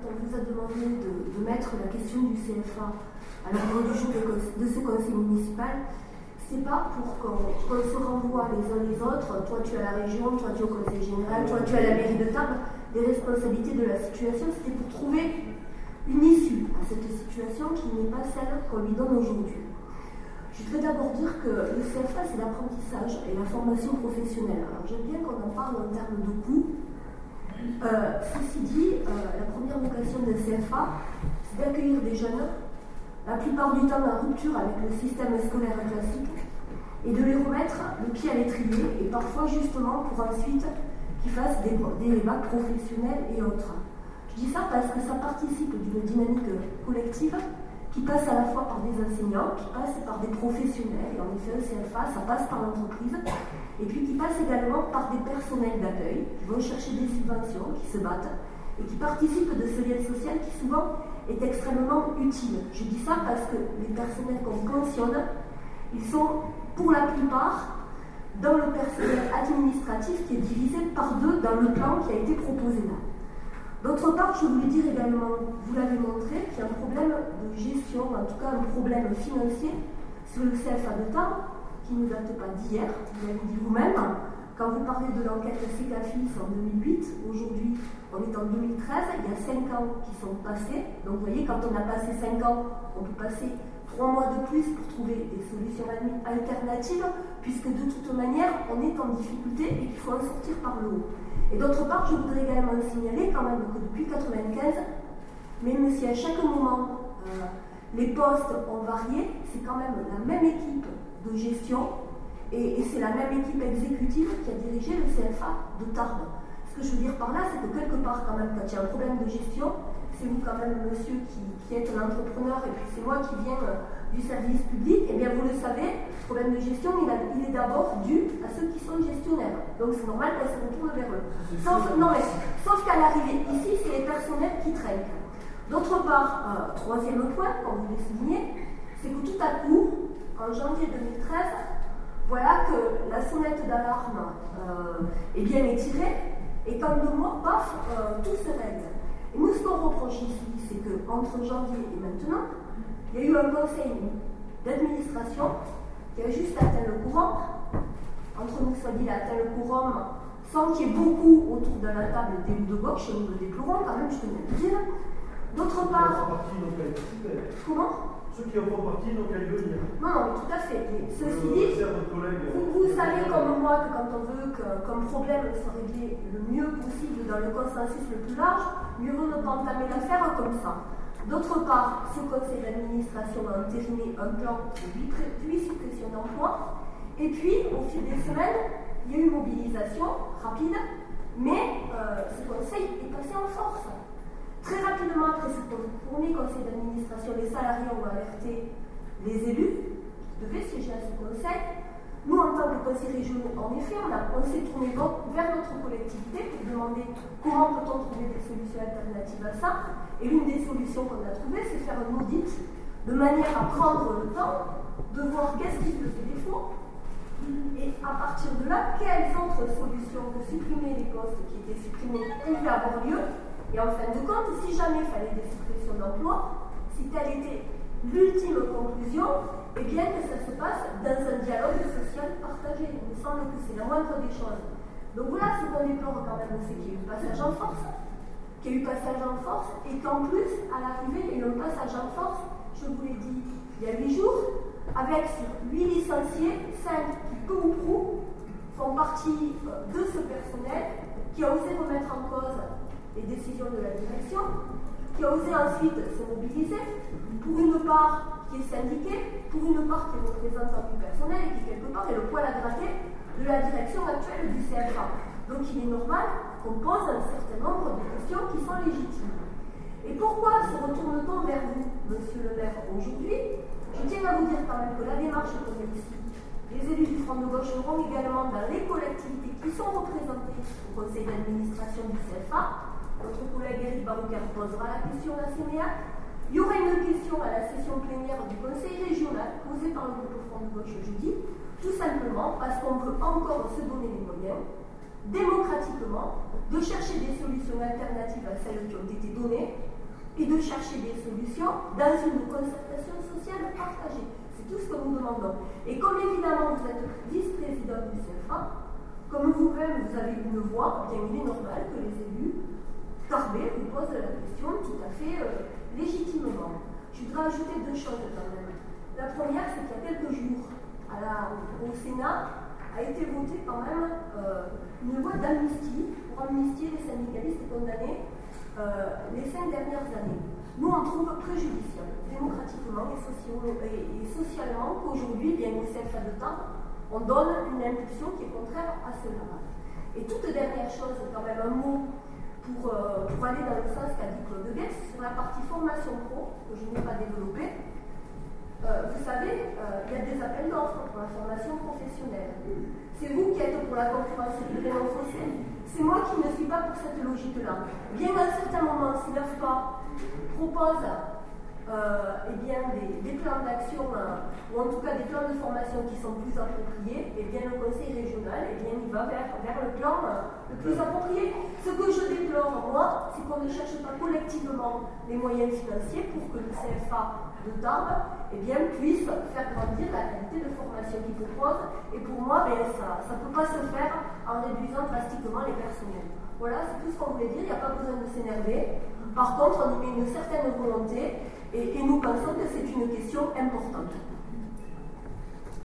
on vous a demandé de mettre la question du CFA à l'ordre du jour de ce conseil municipal, c'est pas pour qu'on se renvoie les uns les autres, toi tu as la région, toi tu es au conseil général, toi tu as la mairie de Tarbes, des responsabilités de la situation, c'était pour trouver une issue à cette situation qui n'est pas celle qu'on lui donne aujourd'hui. Je voudrais d'abord dire que le CFA, c'est l'apprentissage et la formation professionnelle. Alors j'aime bien qu'on en parle en termes de coûts. Ceci dit, la première vocation d'un CFA, c'est d'accueillir des jeunes, la plupart du temps en rupture avec le système scolaire classique, et de les remettre le pied à l'étrier, et parfois justement pour ensuite qu'ils fassent des bacs professionnels et autres. Je dis ça parce que ça participe d'une dynamique collective qui passe à la fois par des enseignants, qui passe par des professionnels, et en effet, le CFA, ça passe par l'entreprise, et puis qui passe également par des personnels d'accueil, qui vont chercher des subventions, qui se battent, et qui participent de ce lien social qui souvent est extrêmement utile. Je dis ça parce que les personnels qu'on pensionne, ils sont pour la plupart dans le personnel administratif qui est divisé par deux dans le plan qui a été proposé là. D'autre part, je voulais dire également, vous l'avez montré, qu'il y a un problème de gestion, en tout cas un problème financier sur le CFA de Tarbes, qui ne date pas d'hier, vous l'avez dit vous-même. Quand vous parlez de l'enquête CECAFIS en 2008, aujourd'hui on est en 2013, il y a 5 ans qui sont passés. Donc vous voyez, quand on a passé 5 ans, on peut passer 3 mois de plus pour trouver des solutions alternatives, puisque de toute manière, on est en difficulté et qu'il faut en sortir par le haut. Et d'autre part, je voudrais également signaler quand même que depuis 1995, même si à chaque moment les postes ont varié, c'est quand même la même équipe de gestion et c'est la même équipe exécutive qui a dirigé le CFA de Tarbes. Ce que je veux dire par là, c'est que quelque part quand même, quand il y a un problème de gestion, c'est vous quand même monsieur qui êtes l'entrepreneur et puis c'est moi qui viens du service public, et bien vous le savez, le problème de gestion, il est d'abord dû à ceux qui sont gestionnaires. Donc c'est normal qu'on se retourne vers eux. Sauf qu'à l'arrivée ici, c'est les personnels qui traînent. D'autre part, troisième point, comme vous le soulignez, c'est que tout à coup, en janvier 2013, voilà que la sonnette d'alarme est tirée, et qu'en 2 mois, paf, tout se règle. Et nous, ce qu'on reproche ici, c'est qu'entre janvier et maintenant, il y a eu un conseil d'administration qui a juste atteint le quorum. Entre nous, soit dit, il a atteint le quorum sans qu'il y ait beaucoup autour de la table d'élus de gauche, et nous le déplorons quand même, je tenais à le dire. D'autre part. Comment ? Ceux qui en font partie n'ont qu'à y venir. Non, mais tout à fait. Mais ceci dit, vous savez comme moi que quand on veut qu'un problème soit réglé le mieux possible dans le consensus le plus large, mieux vaut ne pas entamer l'affaire comme ça. D'autre part, ce conseil d'administration a entériné un plan de 8 suppressions d'emplois. Et puis, au fil des semaines, il y a eu une mobilisation rapide, mais ce conseil est passé en force. Très rapidement après ce premier conseil d'administration, les salariés ont alerté les élus qui devaient siéger à ce conseil. Nous, en tant que conseil régional, en effet, on s'est tourné vers notre collectivité pour demander comment peut-on trouver des solutions alternatives à ça. Et l'une des solutions qu'on a trouvées, c'est faire un audit de manière à prendre le temps de voir qu'est-ce qui faisait défaut et à partir de là, quelles autres solutions que supprimer les postes qui étaient supprimés pouvaient avoir lieu. Et en fin de compte, si jamais il fallait des suppressions d'emplois, si telle était l'ultime conclusion, eh bien que ça se passe dans un dialogue social partagé. Il me semble que c'est la moindre des choses. Donc voilà, ce qu'on déplore quand même, c'est qu'il y a eu passage en force, et qu'en plus, à l'arrivée, il y a eu un passage en force, je vous l'ai dit, il y a 8 jours, avec sur 8 licenciés, 5 qui, peu ou prou, font partie de ce personnel qui a osé remettre en cause les décisions de la direction, qui a osé ensuite se mobiliser, pour une part qui est syndiquée, pour une part qui est représentante du personnel et qui quelque part est le poil à gratter de la direction actuelle du CFA. Donc il est normal qu'on pose un certain nombre de questions qui sont légitimes. Et pourquoi se retourne-t-on vers vous, monsieur le maire, aujourd'hui? Je tiens à vous dire quand même que la démarche qu'on a ici, les élus du Front de Gauche auront également dans les collectivités qui sont représentées au conseil d'administration du CFA. Notre collègue Éric Baroucar posera la question à la CNEA. Il y aura une question à la session plénière du conseil régional posée par le groupe Front de Gauche jeudi, tout simplement parce qu'on veut encore se donner les moyens, démocratiquement, de chercher des solutions alternatives à celles qui ont été données et de chercher des solutions dans une concertation sociale partagée. C'est tout ce que nous demandons. Et comme évidemment vous êtes vice-président du CFA, comme vous-même vous avez une voix, bien il est normal que les élus Tarbé vous posent la question tout à fait légitimement. Je voudrais ajouter deux choses quand même. La première, c'est qu'il y a quelques jours, au Sénat, a été votée quand même une loi d'amnistie pour amnistier les syndicalistes condamnés les 5 dernières années. Nous, on trouve préjudiciable, démocratiquement et socialement, qu'aujourd'hui, bien au CFA de temps, on donne une impulsion qui est contraire à cela. Et toute dernière chose, quand même un mot pour aller dans le sens qu'a dit Claude Guès, sur la partie formation pro, que je n'ai pas développée. Vous savez, il y a des appels d'offres pour la formation professionnelle. C'est vous qui êtes pour la concurrence libre et non faussée. C'est moi qui ne suis pas pour cette logique-là. Bien à un certain moment, si l'AFPA propose des plans d'action, ou en tout cas des plans de formation qui sont plus appropriés, et bien le conseil régional, il va vers le plan le plus approprié. Ce que je déplore, moi, c'est qu'on ne cherche pas collectivement les moyens financiers pour que le CFA de Tarbes puisse faire grandir la qualité de formation qu'il propose. Et pour moi, ça ne peut pas se faire en réduisant drastiquement les personnels. Voilà, c'est tout ce qu'on voulait dire, il n'y a pas besoin de s'énerver. Par contre, on y met une certaine volonté et nous pensons que c'est une question importante.